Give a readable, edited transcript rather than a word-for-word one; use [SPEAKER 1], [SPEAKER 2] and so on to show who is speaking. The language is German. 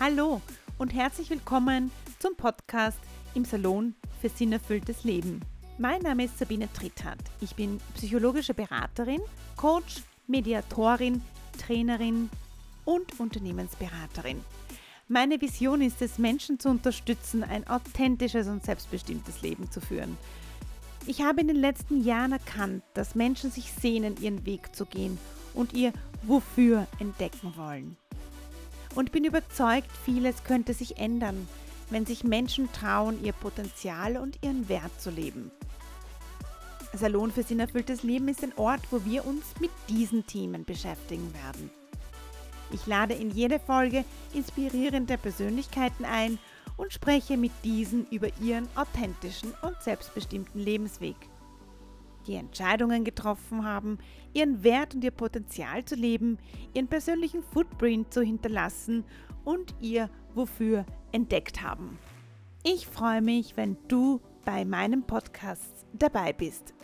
[SPEAKER 1] Hallo und herzlich willkommen zum Podcast im Salon für sinnerfülltes Leben. Mein Name ist Sabine Tritthardt. Ich bin psychologische Beraterin, Coach, Mediatorin, Trainerin und Unternehmensberaterin. Meine Vision ist es, Menschen zu unterstützen, ein authentisches und selbstbestimmtes Leben zu führen. Ich habe in den letzten Jahren erkannt, dass Menschen sich sehnen, ihren Weg zu gehen und ihr Wofür entdecken wollen. Und bin überzeugt, vieles könnte sich ändern, wenn sich Menschen trauen, ihr Potenzial und ihren Wert zu leben. Salon für sinnerfülltes Leben ist ein Ort, wo wir uns mit diesen Themen beschäftigen werden. Ich lade in jede Folge inspirierende Persönlichkeiten ein und spreche mit diesen über ihren authentischen und selbstbestimmten Lebensweg, die Entscheidungen getroffen haben, ihren Wert und ihr Potenzial zu leben, ihren persönlichen Footprint zu hinterlassen und ihr Wofür entdeckt haben. Ich freue mich, wenn du bei meinem Podcast dabei bist.